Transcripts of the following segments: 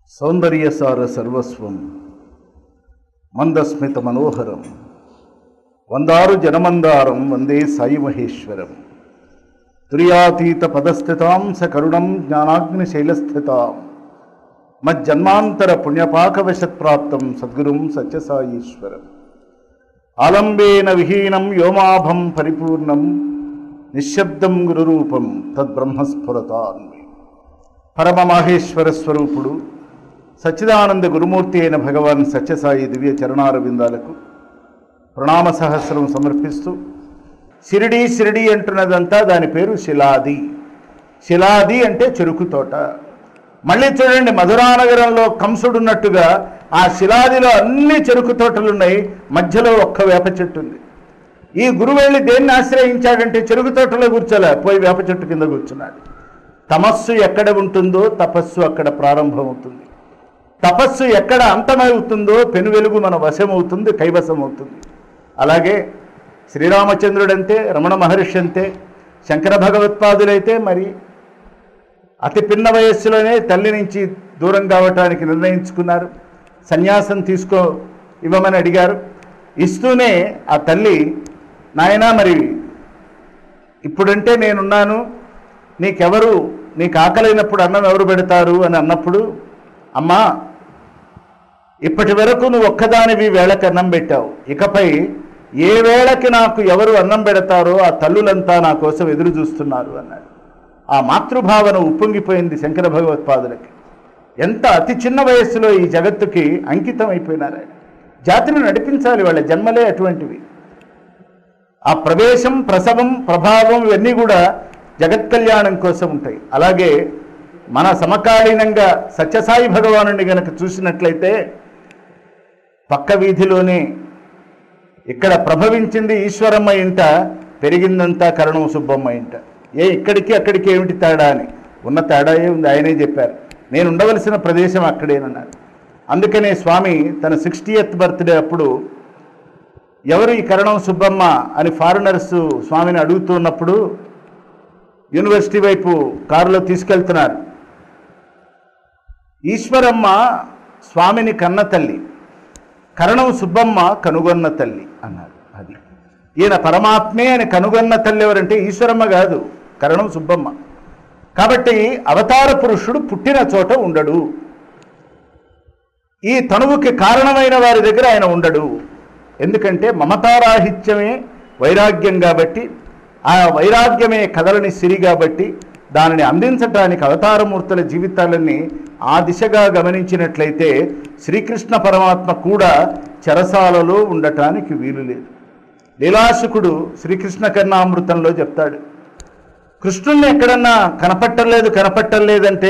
సౌందర్యసార సర్వస్వం మందస్మిత మనోహరం వందారు జనమందారం వందే సాయి మహేశ్వరం తుర్యాతీత పదస్థితాం సకరుణం జ్ఞానాగ్నిశైలస్థితాం మజ్జన్మాంతర పుణ్యపాకవశత్ప్రాప్తం సద్గురుం సత్యసాయీశ్వరం ఆలంబేన విహీనం వ్యోమాభం పరిపూర్ణం నిశ్శబ్దం గురురూపం తద్బ్రహ్మస్ఫురతాన్వి. పరమ మాహేశ్వర స్వరూపుడు సచ్చిదానంద గురుమూర్తి అయిన భగవాన్ సత్యసాయి దివ్య చరణారవిందాలకు ప్రణామ సహస్రం సమర్పిస్తూ, షిరిడి షిరిడి అంటున్నదంతా దాని పేరు శిలాది. శిలాది అంటే చెరుకు తోట. మళ్ళీ చూడండి, మధురానగరంలో కంసుడున్నట్టుగా ఆ శిలాదిలో అన్ని చెరుకు తోటలున్నాయి, మధ్యలో ఒక్క వేప చెట్టు ఉంది. ఈ గురువు వెళ్ళి దేన్ని ఆశ్రయించాడంటే చెరుకు తోటలో కూర్చోలే, పోయి వేప చెట్టు కింద కూర్చున్నాడు. తమస్సు ఎక్కడ ఉంటుందో తపస్సు అక్కడ ప్రారంభమవుతుంది. తపస్సు ఎక్కడ అంతమవుతుందో పెను వెలుగు మన వశమవుతుంది, కైవసం అవుతుంది. అలాగే శ్రీరామచంద్రుడంతే, రమణ మహర్షి అంతే, శంకర భగవత్పాదులైతే మరి అతి పిన్న వయస్సులోనే తల్లి నుంచి దూరం కావటానికి నిర్ణయించుకున్నారు. సన్యాసం ఇవ్వమని అడిగారు. ఇస్తూనే ఆ తల్లి, నాయనా మరి ఇప్పుడంటే నేనున్నాను, నీకు ఆకలైనప్పుడు అన్నం ఎవరు పెడతారు అని అన్నప్పుడు, అమ్మా ఇప్పటి వరకు నువ్వు ఒక్కదానివి వేళకి అన్నం పెట్టావు, ఇకపై ఏ వేళకి నాకు ఎవరు అన్నం పెడతారో ఆ తల్లులంతా నా కోసం ఎదురు చూస్తున్నారు అన్నాడు. ఆ మాతృభావన ఉప్పొంగిపోయింది శంకర భగవత్పాదులకి. ఎంత అతి చిన్న వయస్సులో ఈ జగత్తుకి అంకితం అయిపోయినారు. జాతిని నడిపించాలి, వాళ్ళ జన్మలే అటువంటివి. ఆ ప్రవేశం, ప్రసవం, ప్రభావం ఇవన్నీ కూడా జగత్ కళ్యాణం కోసం ఉంటాయి. అలాగే మన సమకాలీనంగా సత్యసాయి భగవానుని గనక చూసినట్లయితే, పక్క వీధిలోనే ఇక్కడ ప్రభవించింది ఈశ్వరమ్మ ఇంట, పెరిగిందంతా కరణం సుబ్బమ్మ ఇంట. ఇక్కడికి అక్కడికి ఏమిటి తేడా అని, ఉన్న తేడా ఉంది, ఆయనే చెప్పారు. నేను ఉండవలసిన ప్రదేశం అక్కడేనన్నారు. అందుకనే స్వామి తన 60th బర్త్డే అప్పుడు ఎవరు ఈ కరణం సుబ్బమ్మ అని ఫారినర్స్ స్వామిని అడుగుతున్నప్పుడు యూనివర్సిటీ వైపు కారులో తీసుకెళ్తున్నారు. ఈశ్వరమ్మ స్వామిని కన్న తల్లి, కరణం సుబ్బమ్మ కనుగొన్న తల్లి అన్నారు. అది ఈయన పరమాత్మే అని కనుగొన్న తల్లి ఎవరంటే ఈశ్వరమ్మ కాదు, కరణం సుబ్బమ్మ. కాబట్టి అవతార పురుషుడు పుట్టిన చోట ఉండడు, ఈ తనువుకి కారణమైన వారి దగ్గర ఆయన ఉండడు. ఎందుకంటే మమతారాహిత్యమే వైరాగ్యం కాబట్టి, ఆ వైరాగ్యమే కదలని సిరి కాబట్టి, దానిని అందించడానికి అవతారమూర్తుల జీవితాలన్నీ ఆ దిశగా గమనించినట్లయితే శ్రీకృష్ణ పరమాత్మ కూడా చెరసాలలో ఉండటానికి వీలు లేదు. లీలాశుకుడు శ్రీకృష్ణ కర్ణామృతంలో చెప్తాడు, కృష్ణుణ్ణి ఎక్కడన్నా కనపట్టలేదంటే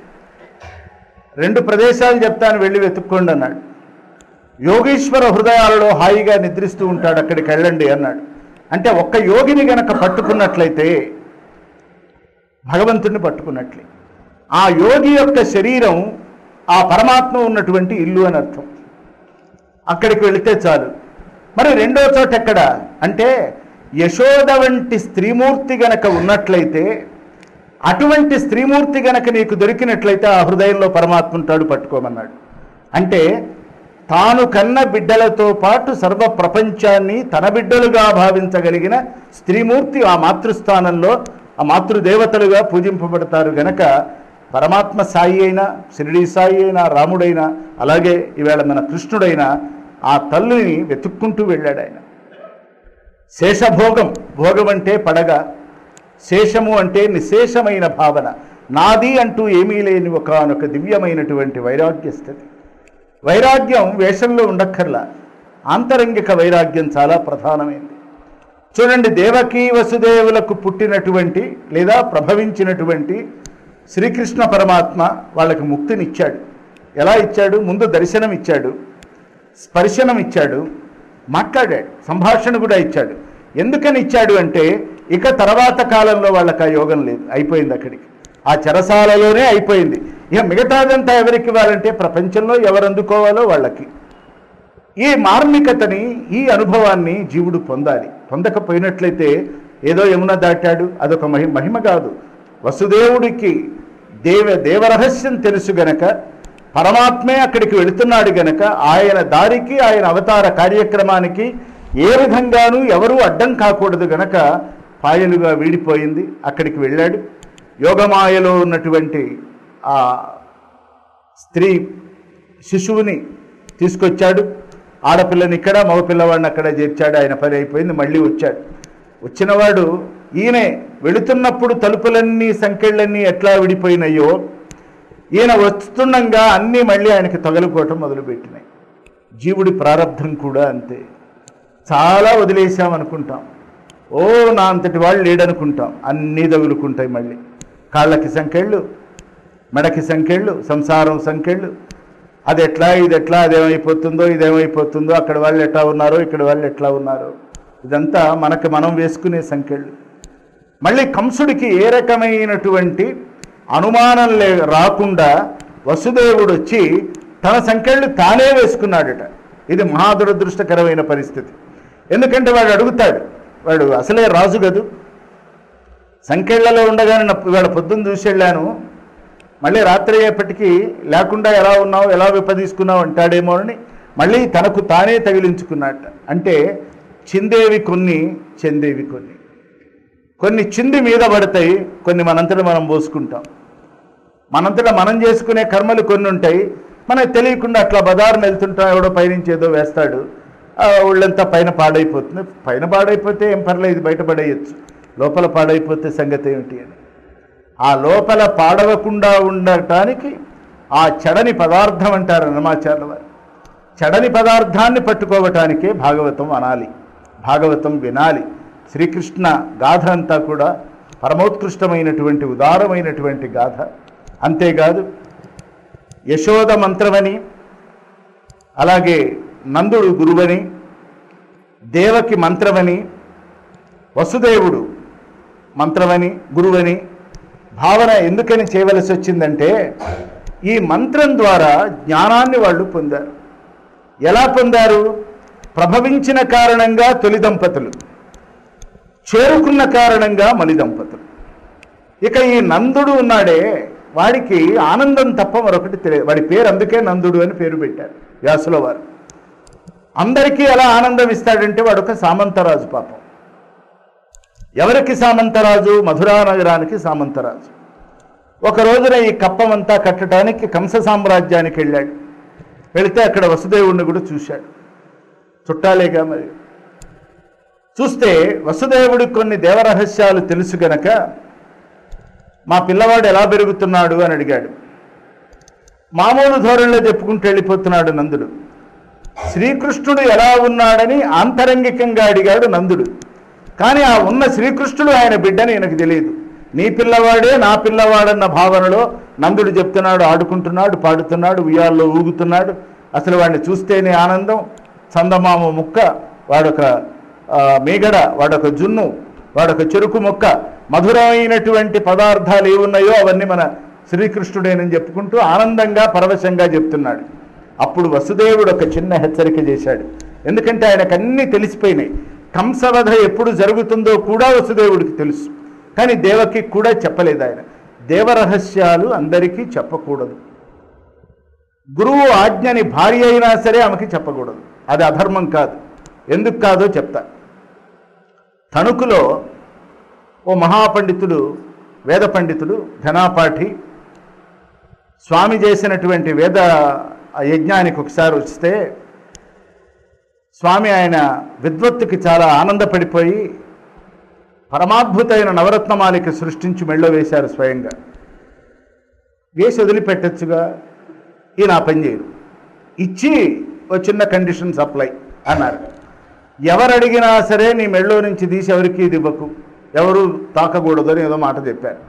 2 ప్రదేశాలు చెప్తాను, వెళ్ళి వెతుక్కోండి అన్నాడు. యోగీశ్వర హృదయాలలో హాయిగా నిద్రిస్తూ ఉంటాడు, అక్కడికి వెళ్ళండి అన్నాడు. అంటే ఒక్క యోగిని గనక పట్టుకున్నట్లయితే భగవంతుడిని పట్టుకున్నట్లే. ఆ యోగి యొక్క శరీరం ఆ పరమాత్మ ఉన్నటువంటి ఇల్లు అని అర్థం. అక్కడికి వెళితే చాలు. మరి రెండో చోట ఎక్కడ అంటే, యశోద వంటి స్త్రీమూర్తి గనక ఉన్నట్లయితే, అటువంటి స్త్రీమూర్తి గనక నీకు దొరికినట్లయితే ఆ హృదయంలో పరమాత్మ ఉంటాడు, పట్టుకోమన్నాడు. అంటే తాను కన్న బిడ్డలతో పాటు సర్వ ప్రపంచాన్ని తన బిడ్డలుగా భావించగలిగిన స్త్రీమూర్తి ఆ మాతృస్థానంలో, ఆ మాతృదేవతలుగా పూజింపబడతారు. గనక పరమాత్మ సాయి అయినా, షిరిడి సాయి అయినా, రాముడైనా, అలాగే ఈవేళ మన కృష్ణుడైనా ఆ తల్లిని వెతుక్కుంటూ వెళ్ళాడు ఆయన. శేషభోగం, భోగం అంటే పడగ, శేషము అంటే నిశేషమైన భావన, నాది అంటూ ఏమీ లేని ఒకనొక దివ్యమైనటువంటి వైరాగ్య స్థితి. వైరాగ్యం వేషంలో ఉండక్కర్లా, ఆంతరంగిక వైరాగ్యం చాలా ప్రధానమైంది. చూడండి, దేవకీ వసుదేవులకు పుట్టినటువంటి లేదా ప్రభవించినటువంటి శ్రీకృష్ణ పరమాత్మ వాళ్ళకి ముక్తినిచ్చాడు. ఎలా ఇచ్చాడు? ముందు దర్శనం ఇచ్చాడు, స్పర్శనం ఇచ్చాడు, మాట్లాడాడు, సంభాషణ కూడా ఇచ్చాడు. ఎందుకని ఇచ్చాడు అంటే, ఇక తర్వాత కాలంలో వాళ్ళకి ఆ యోగం లేదు, అయిపోయింది అక్కడికి, ఆ చెరసాలలోనే అయిపోయింది. ఇక మిగతాదంతా ఎవరికి ఇవ్వాలంటే ప్రపంచంలో ఎవరు అందుకోవాలో వాళ్ళకి. ఈ మార్మికతని, ఈ అనుభవాన్ని జీవుడు పొందాలి. పొందకపోయినట్లయితే ఏదో యమున దాటాడు, అదొక మహిమ కాదు. వసుదేవుడికి దేవరహస్యం తెలుసు గనక పరమాత్మే అక్కడికి వెళుతున్నాడు గనక ఆయన దారికి ఆయన అవతార కార్యక్రమానికి ఏ విధంగానూ ఎవరూ అడ్డం కాకూడదు గనక పాయలుగా వీడిపోయింది. అక్కడికి వెళ్ళాడు. యోగమాయలో ఉన్నటువంటి ఆ స్త్రీ శిశువుని తీసుకొచ్చాడు. ఆడపిల్లని ఇక్కడ, మగపిల్లవాడిని అక్కడ చేర్చాడు. ఆయన పని అయిపోయింది. మళ్ళీ వచ్చాడు. వచ్చినవాడు ఈయనే వెళుతున్నప్పుడు తలుపులన్నీ సంకెళ్ళన్నీ ఎట్లా విడిపోయినాయో ఈయన వస్తుండగా అన్నీ మళ్ళీ ఆయనకి తగులుకోవటం మొదలుపెట్టినాయి. జీవుడి ప్రారంధం కూడా అంతే. చాలా వదిలేసామనుకుంటాం, ఓ నా అంతటి వాళ్ళు లేడనుకుంటాం, అన్నీ తగులుకుంటాయి. మళ్ళీ కాళ్ళకి సంకెళ్ళు, మెడకి సంకెళ్ళు, సంసారం సంకెళ్ళు. అది ఎట్లా, ఇది ఎట్లా, అదేమైపోతుందో ఇదేమైపోతుందో, అక్కడ వాళ్ళు ఎట్లా ఉన్నారో ఇక్కడ వాళ్ళు ఎట్లా ఉన్నారో, ఇదంతా మనకు మనం వేసుకునే సంకెళ్ళు. మళ్ళీ కంసుడికి ఏ రకమైనటువంటి అనుమానం రాకుండా వసుదేవుడు వచ్చి తన సంకెళ్ళు తానే వేసుకున్నాడట. ఇది మహాదురదృష్టకరమైన పరిస్థితి. ఎందుకంటే వాడు అడుగుతాడు, వాడు అసలే రాజు గదు, సంకెళ్లలో ఉండగానే ఇవాళ పొద్దున్న చూసి వెళ్ళాను, మళ్ళీ రాత్రి అయ్యేపటికి లేకుండా ఎలా ఉన్నావు, ఎలా విప్పదీసుకున్నావు అంటాడేమో అని మళ్ళీ తనకు తానే తగిలించుకున్నట్ట. అంటే చిందేవి కొన్ని, చెందేవి కొన్ని. కొన్ని చింది మీద పడతాయి, కొన్ని మనంతటా మనం పోసుకుంటాం. మనంతటా మనం చేసుకునే కర్మలు కొన్ని ఉంటాయి, మనకు తెలియకుండా అట్లా బజారుని వెళ్తుంటాం, ఎవడో పైనుంచి ఏదో వేస్తాడు, ఒళ్ళంతా పైన పాడైపోతుంది. పైన పాడైపోతే ఏం పర్లేదు, బయటపడేయచ్చు. లోపల పాడైపోతే సంగతి ఏమిటి అని, ఆ లోపల పాడవకుండా ఉండటానికి ఆ చెడని పదార్థం అంటారు హనుమాచార్యుల వారు. చెడని పదార్థాన్ని పట్టుకోవటానికే భాగవతం అనాలి, భాగవతం వినాలి. శ్రీకృష్ణ గాథ అంతా కూడా పరమోత్కృష్టమైనటువంటి ఉదారమైనటువంటి గాథ. అంతేకాదు యశోద మంత్రమని, అలాగే నందుడు గురువని, దేవకి మంత్రమని, వసుదేవుడు మంత్రమని గురువని భావన ఎందుకని చేయవలసి వచ్చిందంటే ఈ మంత్రం ద్వారా జ్ఞానాన్ని వాళ్ళు పొందారు. ఎలా పొందారు? ప్రభవించిన కారణంగా తొలి దంపతులు, చేరుకున్న కారణంగా మలి దంపతులు. ఇక ఈ నందుడు ఉన్నాడే, వాడికి ఆనందం తప్ప మరొకటి తెలియదు. వాడి పేరు అందుకే నందుడు అని పేరు పెట్టారు వ్యాసుల వారు. అందరికీ ఎలా ఆనందం ఇస్తాడంటే వాడొక సామంతరాజు. పాపం ఎవరికి సామంతరాజు? మధురా నగరానికి సామంతరాజు. ఒక రోజున ఈ కప్పమంతా కట్టడానికి కంస సామ్రాజ్యానికి వెళ్ళాడు. వెళితే అక్కడ వసుదేవుడిని కూడా చూశాడు. చుట్టాలేగా మరి. చూస్తే వసుదేవుడికి కొన్ని దేవరహస్యాలు తెలుసు గనక మా పిల్లవాడు ఎలా పెరుగుతున్నాడు అని అడిగాడు. మామూలు ధోరణిలో చెప్పుకుంటూ వెళ్ళిపోతున్నాడు నందుడు. శ్రీకృష్ణుడు ఎలా ఉన్నాడని ఆంతరంగికంగా అడిగాడు నందుడు. కానీ ఆ ఉన్న శ్రీకృష్ణుడు ఆయన బిడ్డని ఈయనకు తెలియదు. నీ పిల్లవాడే నా పిల్లవాడన్న భావనలో నందుడు చెప్తున్నాడు, ఆడుకుంటున్నాడు, పాడుతున్నాడు, ఉయ్యాల్లో ఊగుతున్నాడు. అసలు వాడిని చూస్తేనే ఆనందం. చందమామ ముక్క, వాడొక మేగడ, వాడొక జున్ను, వాడొక చెరుకు మొక్క, మధురమైనటువంటి పదార్థాలు ఏమున్నాయో అవన్నీ మన శ్రీకృష్ణుడేనని చెప్పుకుంటూ ఆనందంగా పరవశంగా చెప్తున్నాడు. అప్పుడు వసుదేవుడు ఒక చిన్న హెచ్చరిక చేశాడు. ఎందుకంటే ఆయనకు అన్నీ తెలిసిపోయినాయి. కంసవధ ఎప్పుడు జరుగుతుందో కూడా వసుదేవుడికి తెలుసు. కానీ దేవకి కూడా చెప్పలేదు. ఆయన దేవరహస్యాలు అందరికీ చెప్పకూడదు. గురువు ఆజ్ఞని భార్య అయినా సరే ఆమెకి చెప్పకూడదు. అది అధర్మం కాదు. ఎందుకు కాదో చెప్తా. తణుకులో ఓ మహాపండితుడు, వేద పండితుడు, ఘనాపాఠి, స్వామి చేసినటువంటి వేద యజ్ఞానికి ఒకసారి వస్తే స్వామి ఆయన విద్వత్తుకి చాలా ఆనందపడిపోయి పరమాద్భుతమైన నవరత్నమాలిక సృష్టించి మెళ్ళో వేశారు స్వయంగా. వేసి వదిలిపెట్టచ్చుగా, ఈ నా పని చేయరు, ఇచ్చి ఓ చిన్న కండిషన్ సప్లై అన్నారు. ఎవరు అడిగినా సరే నీ మెళ్ళో నుంచి తీసి ఎవరికి ఇది ఇవ్వకు, ఎవరు తాకకూడదు అని ఏదో మాట చెప్పారు.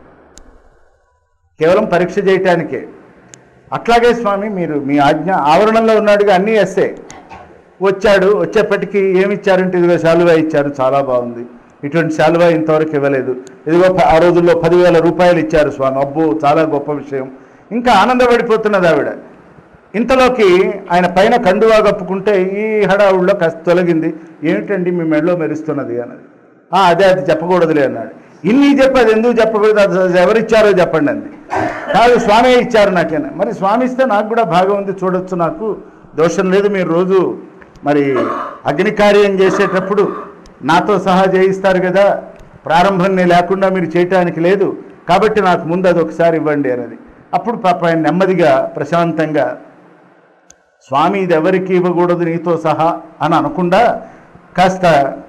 కేవలం పరీక్ష చేయటానికే. అట్లాగే స్వామి మీరు మీ ఆజ్ఞ, ఆవరణంలో ఉన్నాడుగా, అన్నీ వేస్తే వచ్చాడు. వచ్చేప్పటికీ ఏమి ఇచ్చారంటే ఇదిగో శాలువా ఇచ్చారు, చాలా బాగుంది, ఇటువంటి శాలువా ఇంతవరకు ఇవ్వలేదు, ఇదిగో ఆ రోజుల్లో 10,000 రూపాయలు ఇచ్చారు స్వామి, అబ్బో చాలా గొప్ప విషయం. ఇంకా ఆనందపడిపోతున్నది ఆవిడ. ఇంతలోకి ఆయన పైన కండువా కప్పుకుంటే ఈ హడావుల్లో కాస్త తొలగింది. ఏమిటండి మీ మెడలో మెరుస్తున్నది అన్నది. అదే అది చెప్పకూడదులే అన్నాడు. ఇన్ని చెప్పది ఎందుకు చెప్పకూడదు, అది ఎవరిచ్చారో చెప్పండి అంది. కాదు స్వామి ఇచ్చారు నాకేనా. మరి స్వామి ఇస్తే నాకు కూడా భాగం ఉంది, చూడొచ్చు, నాకు దోషం లేదు. మీరు రోజు మరి అగ్ని కార్యం చేసేటప్పుడు నాతో సహా చేయిస్తారు కదా, ప్రారంభం లేకుండా మీరు చేయటానికి లేదు, కాబట్టి నాకు ముందు అది ఒకసారి ఇవ్వండి అన్నది. అప్పుడు పాప ఆయన నెమ్మదిగా ప్రశాంతంగా స్వామి ఇది ఎవరికి ఇవ్వకూడదు నీతో సహా అని అనకుండా కాస్త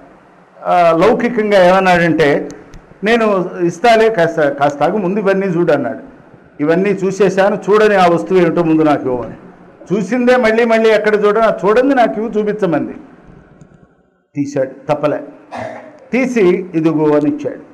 లౌకికంగా ఏమన్నాడంటే, నేను ఇస్తాలే, కాస్త ముందు ఇవన్నీ చూడన్నాడు. ఇవన్నీ చూసేశాను, చూడని ఆ వస్తువు ఏమిటో ముందు నాకు ఇవ్వమని. చూసిందే మళ్ళీ మళ్ళీ ఎక్కడ చూడండి నాకు ఇవి చూపించమంది. తీశాడు, తప్పలే, తీసి ఇదిగో అని ఇచ్చాడు.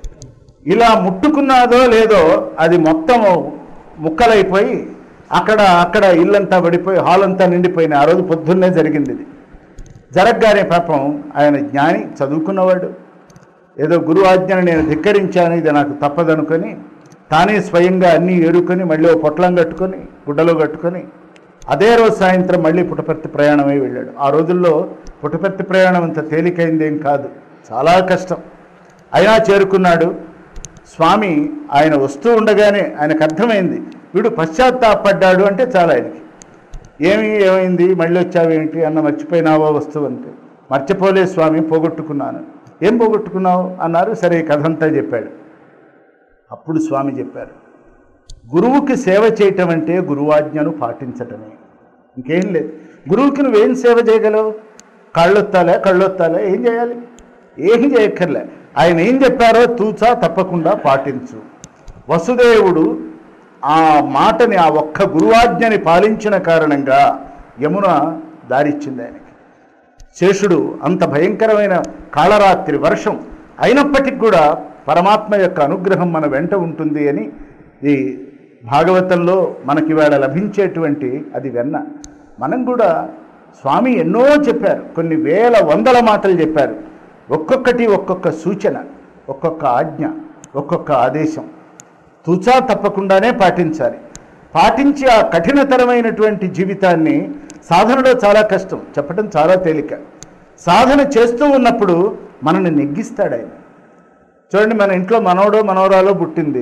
ఇలా ముట్టుకున్నాదో లేదో అది మొత్తం ముక్కలైపోయి అక్కడ ఇల్లంతా పడిపోయి హాల్ అంతా నిండిపోయిన. ఆ రోజు పొద్దున్నే జరిగింది ఇది. జరగగానే పాపం ఆయన జ్ఞాని, చదువుకున్నవాడు, ఏదో గురువు ఆజ్ఞను నేను ధిక్కరించాను, ఇది నాకు తప్పదనుకొని తానే స్వయంగా అన్నీ ఏరుకొని మళ్ళీ పొట్లం కట్టుకొని గుడ్డలో కట్టుకొని అదే రోజు సాయంత్రం మళ్ళీ పుట్టపర్తి ప్రయాణమై వెళ్ళాడు. ఆ రోజుల్లో పుట్టపర్తి ప్రయాణం అంత తేలికైందేం కాదు, చాలా కష్టం. అయినా చేరుకున్నాడు. స్వామి ఆయన వస్తూ ఉండగానే ఆయనకు అర్థమైంది, వీడు పశ్చాత్తాపడ్డాడు అంటే చాలా ఆయనకి. ఏమైంది, మళ్ళీ వచ్చావేంటి అన్న, మర్చిపోయినావో వస్తువు అంటే. మర్చిపోలే స్వామి, పోగొట్టుకున్నాను. ఏం పోగొట్టుకున్నావు అన్నారు. సరే కథ అంతా చెప్పాడు. అప్పుడు స్వామి చెప్పారు, గురువుకి సేవ చేయటం అంటే గురువాజ్ఞను పాటించటమే, ఇంకేం లేదు. గురువుకి నువ్వేం సేవ చేయగలవు? కళ్ళొత్తాలే, ఏం చేయాలి? ఏం చేయక్కర్లే. ఆయన ఏం చెప్పారో తూచా తప్పకుండా పాటించు. వసుదేవుడు ఆ మాటని, ఆ ఒక్క గురువాజ్ఞని పాలించిన కారణంగా యమున దారిచ్చింది ఆయనకి. శేషుడు అంత భయంకరమైన కాళరాత్రి వర్షం అయినప్పటికీ కూడా పరమాత్మ యొక్క అనుగ్రహం మన వెంట ఉంటుంది అని ఈ భాగవతంలో మనకి ఇవాళ లభించేటువంటి అది వెన్న. మనం కూడా స్వామి ఎన్నో చెప్పారు, కొన్ని వేల వందల మాటలు చెప్పారు. ఒక్కొక్కటి ఒక్కొక్క సూచన, ఒక్కొక్క ఆజ్ఞ, ఒక్కొక్క ఆదేశం తూచా తప్పకుండానే పాటించాలి. పాటించి ఆ కఠినతరమైనటువంటి జీవితాన్ని, సాధనలో చాలా కష్టం, చెప్పడం చాలా తేలిక. సాధన చేస్తూ ఉన్నప్పుడు మనల్ని నెగ్గిస్తాడు ఆయన. చూడండి, మన ఇంట్లో మనవడో మనవరాలో పుట్టింది.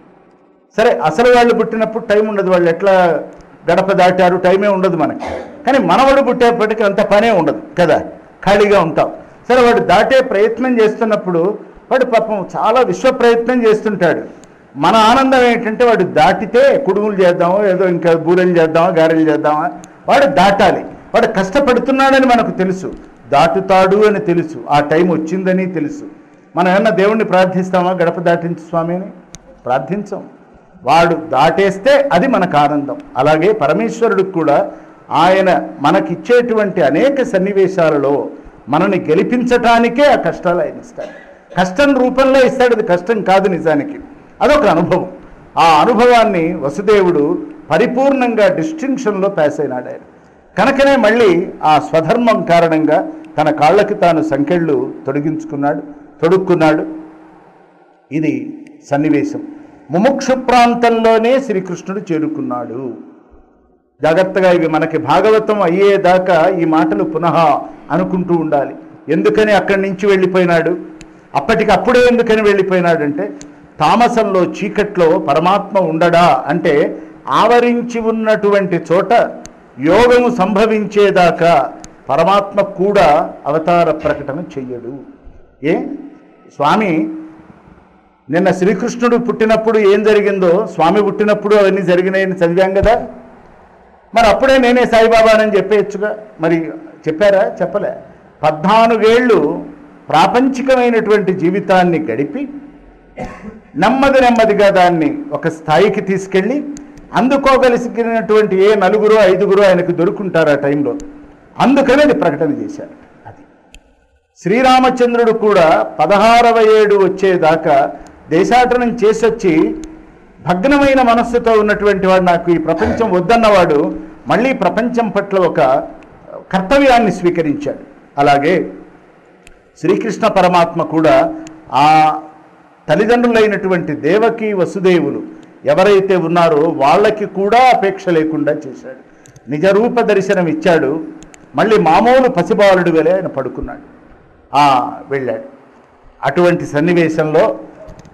సరే, అసలు వాళ్ళు పుట్టినప్పుడు టైం ఉండదు, వాళ్ళు ఎట్లా గడప దాటారు టైమే ఉండదు మనకి. కానీ మనవడు పుట్టేప్పటికీ అంత పనే ఉండదు కదా, ఖాళీగా ఉంటాం. సరే, వాడు దాటే ప్రయత్నం చేస్తున్నప్పుడు వాడు పాపం చాలా విశ్వ ప్రయత్నం చేస్తుంటాడు. మన ఆనందం ఏంటంటే వాడు దాటితే కుడుములు చేద్దామో, ఏదో ఇంకా బూరెలు చేద్దామా, గారెలు చేద్దామా, వాడు దాటాలి. వాడు కష్టపడుతున్నాడని మనకు తెలుసు, దాటుతాడు అని తెలుసు, ఆ టైం వచ్చిందని తెలుసు. మనం ఏమన్నా దేవుణ్ణి ప్రార్థిస్తామా, గడప దాటించు స్వామి అని? ప్రార్థించం. వాడు దాటేస్తే అది మనకు ఆనందం. అలాగే పరమేశ్వరుడికి కూడా ఆయన మనకిచ్చేటువంటి అనేక సన్నివేశాలలో మనని గెలిపించటానికే ఆ కష్టాలు ఆయన ఇస్తాడు. కష్టం రూపంలో ఇస్తాడు, అది కష్టం కాదు నిజానికి, అదొక అనుభవం. ఆ అనుభవాన్ని వసుదేవుడు పరిపూర్ణంగా డిస్టింక్షన్లో పాస్ అయినాడు ఆయన. కనుకనే మళ్ళీ ఆ స్వధర్మం కారణంగా తన కాళ్ళకి తాను సంకెళ్ళు తొడుక్కున్నాడు. ఇది సన్నివేశం. ముముక్షు ప్రాంతంలోనే శ్రీకృష్ణుడు చేరుకున్నాడు. జాగ్రత్తగా ఇవి మనకి భాగవతం అయ్యేదాకా ఈ మాటలు పునః అనుకుంటూ ఉండాలి. ఎందుకని అక్కడి నుంచి వెళ్ళిపోయినాడు, అప్పటికప్పుడే ఎందుకని వెళ్ళిపోయినాడంటే, తామసంలో చీకట్లో పరమాత్మ ఉండడా అంటే ఆవరించి ఉన్నటువంటి చోట యోగము సంభవించేదాకా పరమాత్మ కూడా అవతార ప్రకటన చెయ్యడు. స్వామి నిన్న శ్రీకృష్ణుడు పుట్టినప్పుడు ఏం జరిగిందో స్వామి పుట్టినప్పుడు అవన్నీ జరిగినాయని చదివాం కదా. మరి అప్పుడే నేనే సాయిబాబానని చెప్పేయచ్చుగా. మరి చెప్పారా? చెప్పలే. 14 ఏళ్ళు ప్రాపంచికమైనటువంటి జీవితాన్ని గడిపి నెమ్మదిగా దాన్ని ఒక స్థాయికి తీసుకెళ్ళి అందుకోగలిసినటువంటి ఏ 4 5 ఆయనకు దొరుకుంటారు ఆ టైంలో. అందుకని అది ప్రకటన చేశారు. అది శ్రీరామచంద్రుడు కూడా 16వ ఏడు వచ్చేదాకా దేశాటనం చేసొచ్చి భగ్నమైన మనస్సుతో ఉన్నటువంటి వాడు, నాకు ఈ ప్రపంచం వద్దన్నవాడు మళ్ళీ ప్రపంచం పట్ల ఒక కర్తవ్యాన్ని స్వీకరించాడు. అలాగే శ్రీకృష్ణ పరమాత్మ కూడా ఆ తల్లిదండ్రులైనటువంటి దేవకి వసుదేవులు ఎవరైతే ఉన్నారో వాళ్ళకి కూడా అపేక్ష లేకుండా చేశాడు. నిజరూప దర్శనం ఇచ్చాడు. మళ్ళీ మామూలు పసిబాలుడు వలె ఆయన పడుకున్నాడు, వెళ్ళాడు. అటువంటి సన్నివేశంలో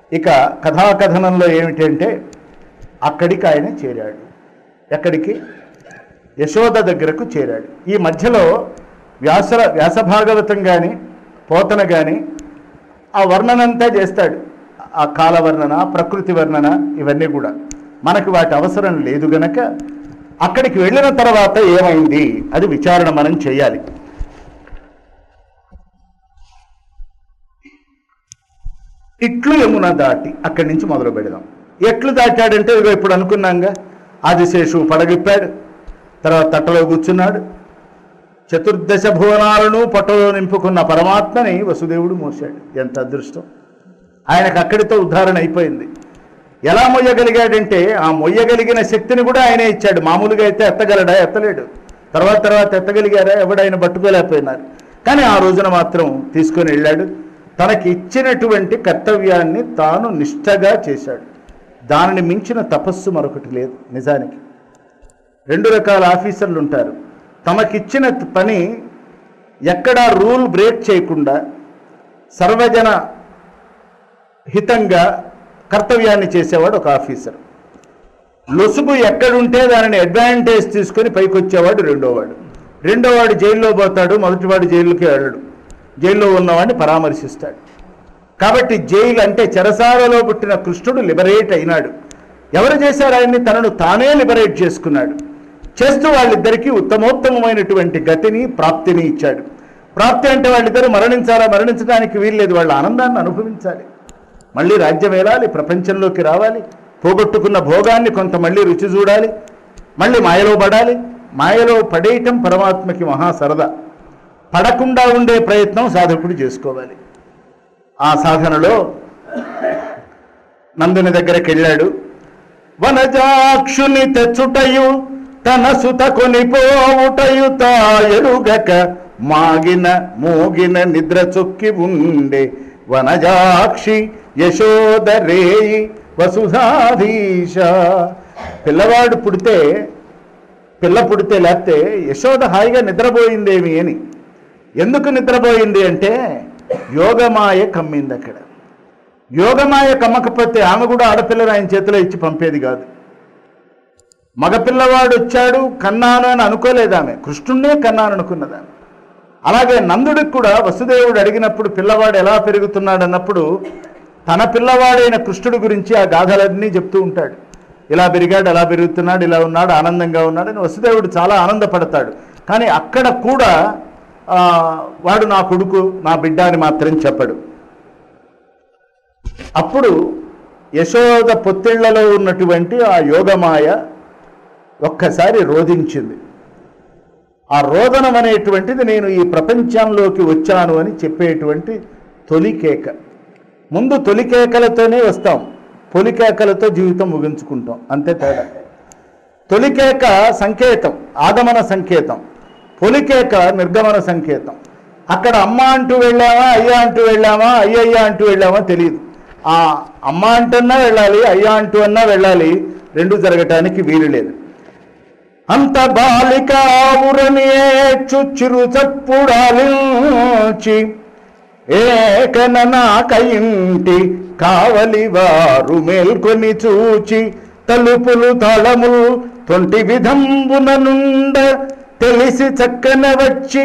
ఇక కథాకథనంలో ఏమిటంటే అక్కడికి ఆయన చేరాడు. ఎక్కడికి? యశోద దగ్గరకు చేరాడు. ఈ మధ్యలో వ్యాసభాగవతం కానీ పోతన కానీ ఆ వర్ణనంతా చేస్తాడు. ఆ కాల వర్ణన, ప్రకృతి వర్ణన, ఇవన్నీ కూడా మనకు వాటి అవసరం లేదు గనక అక్కడికి వెళ్ళిన తర్వాత ఏమైంది అది విచారణ మనం చేయాలి. ఇట్లు యమున దాటి అక్కడి నుంచి మొదలు పెడదాం. ఎట్లు దాటాడంటే ఇదిగో ఇప్పుడు అనుకున్నాంగా, ఆదిశేషు పడగిప్పాడు, తర్వాత తట్టలో కూర్చున్నాడు. చతుర్దశ భువనాలను పొట్టలో నింపుకున్న పరమాత్మని వసుదేవుడు మోసాడు. ఎంత అదృష్టం! ఆయనకు అక్కడితో ఉద్ధారణ అయిపోయింది. ఎలా మొయ్యగలిగాడంటే ఆ మొయ్యగలిగిన శక్తిని కూడా ఆయనే ఇచ్చాడు. మామూలుగా అయితే ఎత్తగలడా? ఎత్తలేడు. తర్వాత ఎత్తగలిగారా? ఎవడైనా పట్టుకోలేకపోయినారు. కానీ ఆ రోజున మాత్రం తీసుకొని వెళ్ళాడు. తనకి ఇచ్చినటువంటి కర్తవ్యాన్ని తాను నిష్ఠగా చేశాడు. దానిని మించిన తపస్సు మరొకటి లేదు. నిజానికి 2 రకాల ఆఫీసర్లు ఉంటారు. తమకిచ్చిన పని ఎక్కడా రూల్ బ్రేక్ చేయకుండా సర్వజన హితంగా కర్తవ్యాన్ని చేసేవాడు ఒక ఆఫీసర్. లొసుగు ఎక్కడుంటే దానిని అడ్వాంటేజ్ తీసుకొని పైకి వచ్చేవాడు రెండోవాడు జైల్లో పోతాడు, మొదటివాడు జైలుకి వెళ్ళడు. జైల్లో ఉన్నవాడిని పరామర్శిస్తాడు. కాబట్టి జైలు అంటే చెరసాలలో పుట్టిన కృష్ణుడు లిబరేట్ అయినాడు. ఎవరు చేశారు ఆయన్ని? తనను తానే లిబరేట్ చేసుకున్నాడు. చేస్తూ వాళ్ళిద్దరికీ ఉత్తమోత్తమైనటువంటి గతిని, ప్రాప్తిని ఇచ్చాడు. ప్రాప్తి అంటే వాళ్ళిద్దరూ మరణించడానికి వీల్లేదు. వాళ్ళ ఆనందాన్ని అనుభవించాలి, మళ్ళీ రాజ్యం ఏలాలి, ప్రపంచంలోకి రావాలి, పోగొట్టుకున్న భోగాన్ని కొంత మళ్ళీ రుచి చూడాలి, మళ్ళీ మాయలో పడాలి. మాయలో పడేయటం పరమాత్మకి మహా సరదా. పడకుండా ఉండే ప్రయత్నం సాధకుడు చేసుకోవాలి. ఆ సాధనలో నందుని దగ్గరికి వెళ్ళాడు. వనజాక్షుని తెచ్చుటయు తన సుత కొనిపోవుటయు తాయరుగక మాగిన మోగిన నిద్ర చొక్కి ఉండే వనజాక్షి యశోద రేయి వసుధాధీశ. పిల్లవాడు పుడితే లేకపోతే యశోద హాయిగా నిద్రపోయిందేమి అని. ఎందుకు నిద్రపోయింది అంటే యోగమాయ కమ్మింది అక్కడ. యోగమాయ కమ్మకపోతే ఆమె కూడా ఆడపిల్లని ఆయన చేతిలో ఇచ్చి పంపేది కాదు. మగపిల్లవాడు వచ్చాడు కన్నాను అని అనుకోలేదు ఆమె, కృష్ణుణ్ణే కన్నాను అనుకున్నదామె. అలాగే నందుడికి కూడా వసుదేవుడు అడిగినప్పుడు పిల్లవాడు ఎలా పెరుగుతున్నాడు అన్నప్పుడు తన పిల్లవాడైన కృష్ణుడి గురించి ఆ గాథలన్నీ చెప్తూ ఉంటాడు. ఇలా పెరిగాడు, అలా పెరుగుతున్నాడు, ఇలా ఉన్నాడు, ఆనందంగా ఉన్నాడు అని వసుదేవుడు చాలా ఆనందపడతాడు. కానీ అక్కడ కూడా వాడు నా కొడుకు, నా బిడ్డ అని మాత్రం చెప్పడు. అప్పుడు యశోద పొత్తిళ్లలో ఉన్నటువంటి ఆ యోగమాయ ఒక్కసారి రోధించింది. ఆ రోదనం అనేటువంటిది నేను ఈ ప్రపంచంలోకి వచ్చాను అని చెప్పేటువంటి తొలికేక. ముందు తొలికేకలతోనే వస్తాం, పొలికేకలతో జీవితం ముగించుకుంటాం, అంతే తేడా. తొలికేక సంకేతం, ఆగమన సంకేతం. పొలికేక నిర్గమన సంకేతం. అక్కడ అమ్మ అంటూ వెళ్ళామా, అయ్యా అంటూ వెళ్ళామా, అయ్యయ్యా అంటూ వెళ్ళామా తెలియదు. ఆ అమ్మ అంటున్నా వెళ్ళాలి, అయ్యా అంటూ అన్నా వెళ్ళాలి, రెండు జరగటానికి వీలు లేదు. అంత బాలిక ఆవురనేచ్చు చిరు చప్పుడాలించి ఏకననాకయింటి కావలి వారు మేల్కొని చూచి తలుపులు తాళములు తొంటి విధంబున నుండ తెలిసి చక్కన వచ్చి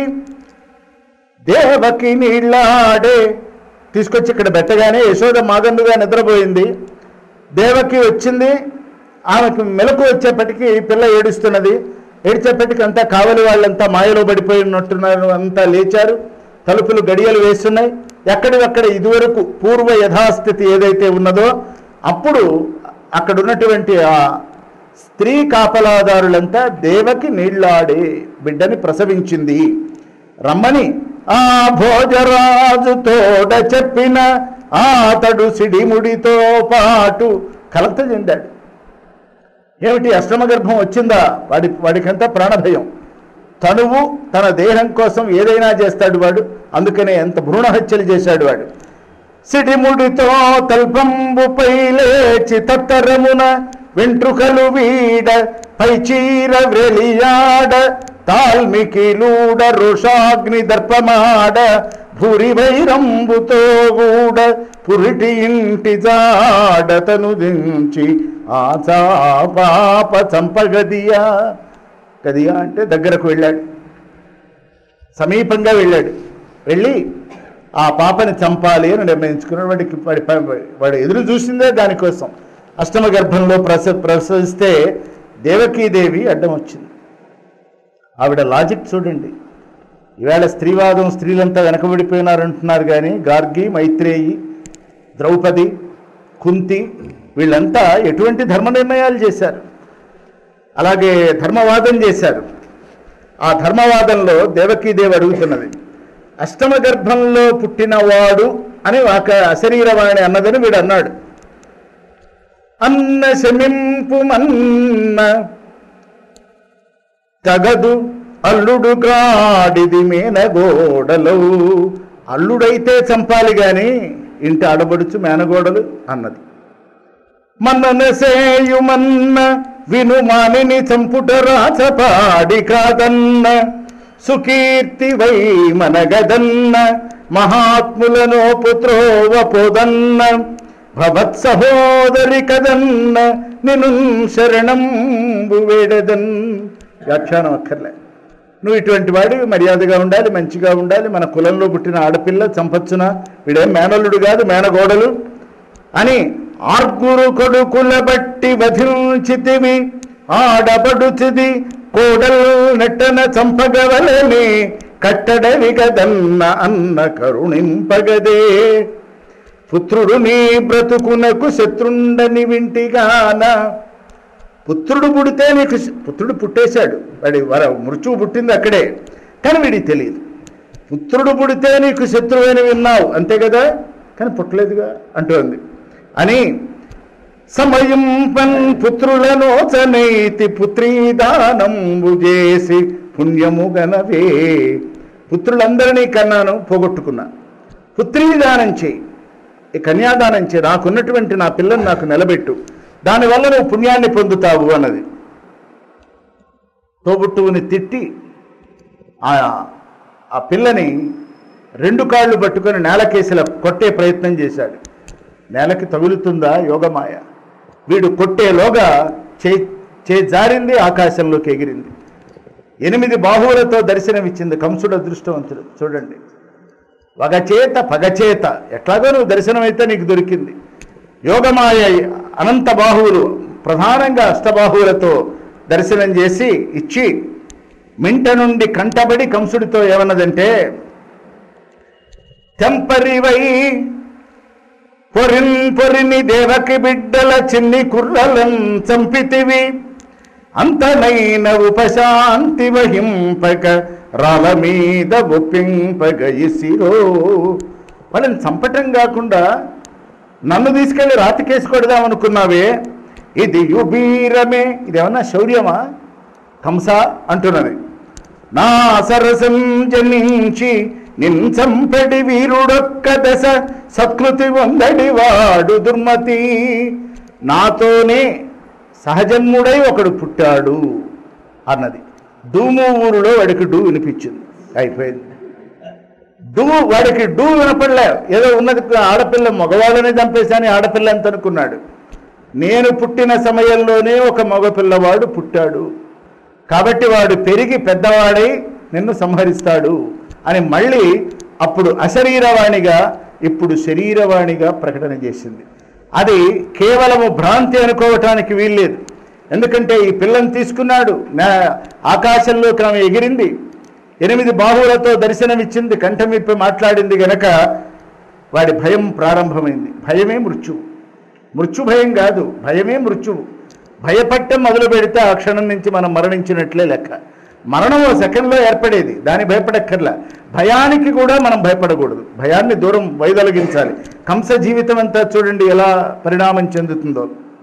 దేవకి నీళ్ళాడే తీసుకొచ్చి ఇక్కడ పెట్టగానే యశోద మాగందుగా నిద్రపోయింది. దేవకి వచ్చింది. ఆమెకు మెలకు వచ్చేప్పటికీ పిల్ల ఏడుస్తున్నది. ఏడ్చేప్పటికి అంతా కావలి వాళ్ళంతా మాయలో పడిపోయినట్టున్నారు, అంతా లేచారు. తలుపులు గడియలు వేస్తున్నాయి. ఎక్కడివక్కడ ఇదివరకు పూర్వ యథాస్థితి ఏదైతే ఉన్నదో అప్పుడు అక్కడ ఉన్నటువంటి ఆ స్త్రీ కాపలాదారులంతా దేవకి నీళ్లాడే బిడ్డని ప్రసవించింది రమ్మని ఆ భోజరాజు తోడ చెప్పిన అతడు సిడిముడితో పాటు కలత చెందాడు. ఏమిటి అష్టమ గర్భం వచ్చిందా? వాడికంతా ప్రాణభయం. తనువు తన దేహం కోసం ఏదైనా చేస్తాడు వాడు. అందుకనే ఎంత భ్రూణ హత్యలు చేశాడు వాడు. సిడిముడితో తల్పంబుపై లేచి తత్తరమున వెంట్రుకలు వీడ పై చీర వ్రెలియాడ తాల్మికిలూడ రుషాగ్ని దర్పమాడ భూరి వైరంబుతో గూడ పురిటి ఇంటి జాడతను దించి ఆచా పాప చంపగదియా. గదియా అంటే దగ్గరకు వెళ్ళాడు, సమీపంగా వెళ్ళాడు. వెళ్ళి ఆ పాపని చంపాలి అని నిర్ణయించుకున్నాడు. వాడు ఎదురు చూసిందే దానికోసం. అష్టమ గర్భంలో ప్రసవిస్తే దేవకీదేవి అడ్డం వచ్చింది. ఆవిడ లాజిక్ చూడండి. ఈవేళ స్త్రీవాదం, స్త్రీలంతా వెనకబడిపోయినారంటున్నారు, కానీ గార్గి, మైత్రేయి, ద్రౌపది, కుంతి వీళ్ళంతా ఎటువంటి ధర్మ నిర్ణయాలు చేశారు, అలాగే ధర్మవాదం చేశారు. ఆ ధర్మవాదంలో దేవకీదేవి అడుగుతున్నది, అష్టమ గర్భంలో పుట్టినవాడు అని ఒక అశరీరవాణి అన్నదని వీడు అన్నాడు. అన్న శమింపు మన్న తగదు అల్లుడు గాడిది మేనగోడలు. అల్లుడైతే చంపాలి గాని ఇంటి ఆడబడుచు మేనగోడలు అన్నది. మన్ననసేయుమన్న వినుమానిని చంపుట రాచపాడి కాదన్న, సుకీర్తి వై మనగదన్న మహాత్ములను పుత్రోవ పోదన్న, భవత్ సహోదరి కదన్న నిను శరణంబు వేడదన్. వ్యాఖ్యానం అక్కర్లే. నువ్వు ఇటువంటి వాడి మర్యాదగా ఉండాలి, మంచిగా ఉండాలి, మన కులంలో పుట్టిన ఆడపిల్ల చంపచ్చునా, వీడేం మేనల్లుడు కాదు మేనగోడలు అని ఆర్గురు కొడుకుల బట్టి వధించితివి, ఆడబడుచిది కోడల్ నెట్టన చంపగవలని కట్టడవి కదన్న అన్న కరుణింపగదే. పుత్రుడు నీ బ్రతుకునకు శత్రుండని వింటిగాన. పుత్రుడు పుడితే నీకు, పుత్రుడు పుట్టేశాడు, వాడి మృత్యువు పుట్టింది అక్కడే, కానీ వీడికి తెలియదు. పుత్రుడు పుడితే నీకు శత్రువైన విన్నావు అంతే కదా, కానీ పుట్టలేదుగా అంటోంది అని. సమయం పన్ పుత్రులనోచనైతి పుత్రీదానంబు చేసి పుణ్యము గనవే. పుత్రులందరినీ కన్నాను, పోగొట్టుకున్నా, పుత్రీదానం చేయి, ఈ కన్యాదానం చేయి, నాకున్నటువంటి నా పిల్లని నాకు నిలబెట్టు, దానివల్ల నువ్వు పుణ్యాన్ని పొందుతావు అన్నది. తోబుట్టువుని తిట్టి ఆ పిల్లని రెండు కాళ్ళు పట్టుకొని నేలకేసిలా కొట్టే ప్రయత్నం చేశాడు. నేలకి తగులుతుందా యోగమాయ. వీడు కొట్టేలోగా చే జారింది, ఆకాశంలోకి ఎగిరింది. 8 బాహువులతో దర్శనమిచ్చింది. కంసుడు అదృష్టవంతుడు చూడండి. వగచేత పగచేత ఎట్లాగో నువ్వు దర్శనమైతే నీకు దొరికింది. యోగమాయ అనంత బాహువులు, ప్రధానంగా అష్టబాహువులతో దర్శనం చేసి ఇచ్చి మింట నుండి కంటబడి కంసుడితో ఏమన్నదంటే, తెంపరివై పొరిని దేవకి బిడ్డల చిన్ని కుర్రలను చంపితివి, అంతనైన ఉపశాంతి వహింపక రాళ్ళ మీద ఒప్పింపగ ఇసిరో. వాళ్ళని చంపటం కాకుండా నన్ను తీసుకెళ్లి రాతికేసి కొడదామనుకున్నావే, ఇది యుబీరమే. ఇదేమన్నా శౌర్యమా కంస అంటున్నది. నా సరసం జనించి నించంపడి వీరుడొక్క దశ సత్కృతి వందడి వాడు దుర్మతి. నాతోనే సహజన్ముడై ఒకడు పుట్టాడు అన్నది. డూము ఊరులో వాడికి డూ వినిపించింది, అయిపోయింది. వాడికి డూ వినపడలే. ఏదో ఉన్నది ఆడపిల్ల, మగవాళ్ళనే చంపేశాని ఆడపిల్ల అంత అనుకున్నాడు. నేను పుట్టిన సమయంలోనే ఒక మగపిల్లవాడు పుట్టాడు, కాబట్టి వాడు పెరిగి పెద్దవాడై నిన్ను సంహరిస్తాడు అని మళ్ళీ అప్పుడు అశరీరవాణిగా ఇప్పుడు శరీరవాణిగా ప్రకటన చేసింది. అది కేవలము భ్రాంతి అనుకోవటానికి వీల్లేదు. ఎందుకంటే ఈ పిల్లని తీసుకున్నాడు, ఆకాశంలోకి ఆమె ఎగిరింది, 8 బాహువులతో దర్శనమిచ్చింది, కంఠమిప్పి మాట్లాడింది గనక వాడి భయం ప్రారంభమైంది. భయమే మృత్యువు, మృత్యు భయం కాదు, భయమే మృత్యువు. భయపట్టం మొదలు పెడితే ఆ క్షణం నుంచి మనం మరణించినట్లే లెక్క. మరణం ఓ సెకండ్లో ఏర్పడేది, దాన్ని భయపడక్కర్లా. భయానికి కూడా మనం భయపడకూడదు, భయాన్ని దూరం వైదొలగించాలి. కంస జీవితం అంతా చూడండి ఎలా పరిణామం చెందుతుందో.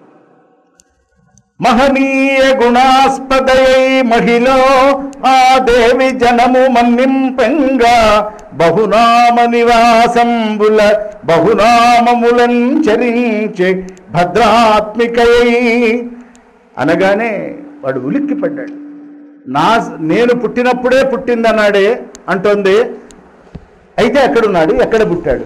మహనీయ గుణాస్పదయై మహిళ ఆ దేవి జనము మన్నింపంగా బహునామ నివాసంబుల బహునామములంచరించే భద్రాత్మికయై అనగానే వాడు ఉలిక్కిపడ్డాడు. నేను పుట్టినప్పుడే పుట్టిందన్నాడే అంటోంది. అయితే ఎక్కడున్నాడు, ఎక్కడ పుట్టాడు?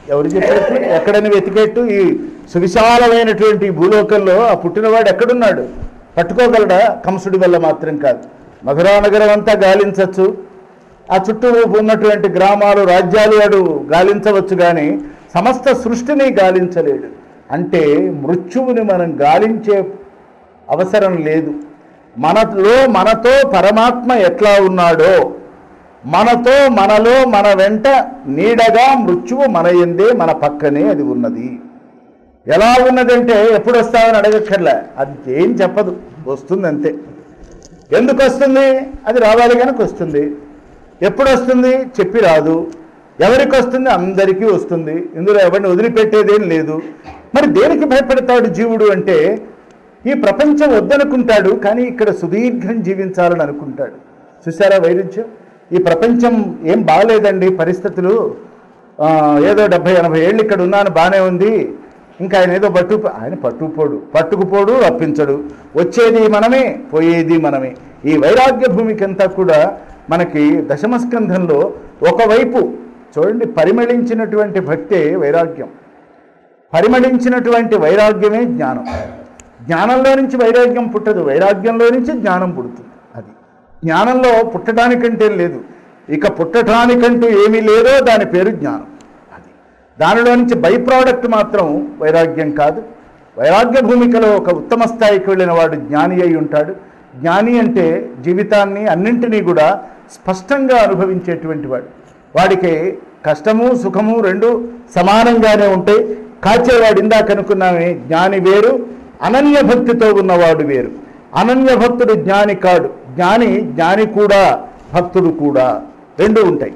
ఎవరు చెప్పేట్టు? ఎక్కడని వెతికేట్టు? ఈ సువిశాలమైనటువంటి భూలోకంలో ఆ పుట్టినవాడు ఎక్కడున్నాడు? పట్టుకోగలడా? కంసుడి వల్ల మాత్రం కాదు. మధురానగరం అంతా గాలించవచ్చు, ఆ చుట్టూ ఉన్నటువంటి గ్రామాలు రాజ్యాలు వాడు గాలించవచ్చు, కానీ సమస్త సృష్టిని గాలించలేడు. అంటే మృత్యువుని మనం గాలించే అవసరం లేదు. మనతో పరమాత్మ ఎట్లా ఉన్నాడో, మనలో మన వెంట నీడగా మృత్యువు మన యందే మన పక్కనే అది ఉన్నది. ఎలా ఉన్నదంటే ఎప్పుడు వస్తావని అడగక్కర్లే, అది ఏం చెప్పదు, వస్తుంది అంతే. ఎందుకు వస్తుంది? అది రావాలి కనుక వస్తుంది. ఎప్పుడు వస్తుంది? చెప్పి రాదు. ఎవరికి వస్తుంది? అందరికీ వస్తుంది. ఇందులో ఎవరిని వదిలిపెట్టేదేం లేదు. మరి దేనికి భయపడతాడు జీవుడు అంటే, ఈ ప్రపంచం వద్దనుకుంటాడు, కానీ ఇక్కడ సుదీర్ఘం జీవించాలని అనుకుంటాడు. చూసారా వైరుధ్యం? ఈ ప్రపంచం ఏం బాగలేదండి పరిస్థితులు, ఏదో 70-80 ఏళ్ళు ఇక్కడ ఉన్నాను, బాగానే ఉంది, ఇంకా ఆయన ఏదో ఆయన పట్టుకుపోడు, అప్పించడు, వచ్చేది మనమే, పోయేది మనమే. ఈ వైరాగ్య భూమికంతా కూడా మనకి దశమస్కంధంలో ఒకవైపు చూడండి, పరిమళించినటువంటి భక్తే వైరాగ్యం, పరిమళించినటువంటి వైరాగ్యమే జ్ఞానం. జ్ఞానంలో నుంచి వైరాగ్యం పుట్టదు, వైరాగ్యంలో నుంచి జ్ఞానం పుడుతుంది. అది జ్ఞానంలో పుట్టడానికంటే లేదు, ఇక పుట్టడానికంటూ ఏమీ లేదో దాని పేరు జ్ఞానం. అది దానిలో నుంచి బై ప్రోడక్ట్ మాత్రం వైరాగ్యం కాదు. వైరాగ్య భూమికలో ఒక ఉత్తమ స్థాయికి వెళ్ళిన వాడు జ్ఞాని అయి ఉంటాడు. జ్ఞాని అంటే జీవితాన్ని అన్నింటినీ కూడా స్పష్టంగా అనుభవించేటువంటి వాడు. వాడికి కష్టము సుఖము రెండు సమానంగానే ఉంటాయి. కాచేవాడు ఇందాక అనుకున్నామే, జ్ఞాని వేరు, అనన్య భక్తితో ఉన్నవాడు వేరు. అనన్య భక్తుడు జ్ఞాని కాడు, జ్ఞాని కూడా భక్తుడు కూడా, రెండు ఉంటాయి.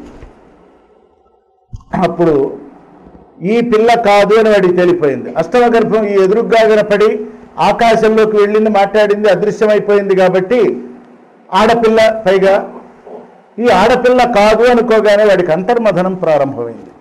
అప్పుడు ఈ పిల్ల కాదు అని వాడికి తెలిపోయింది. అష్టమ గర్భం ఈ ఎదురుగ్గా కనపడి ఆకాశంలోకి వెళ్ళింది, మాట్లాడింది, అదృశ్యమైపోయింది. కాబట్టి ఆడపిల్ల, పైగా ఈ ఆడపిల్ల కాదు అనుకోగానే వాడికి అంతర్మథనం ప్రారంభమైంది.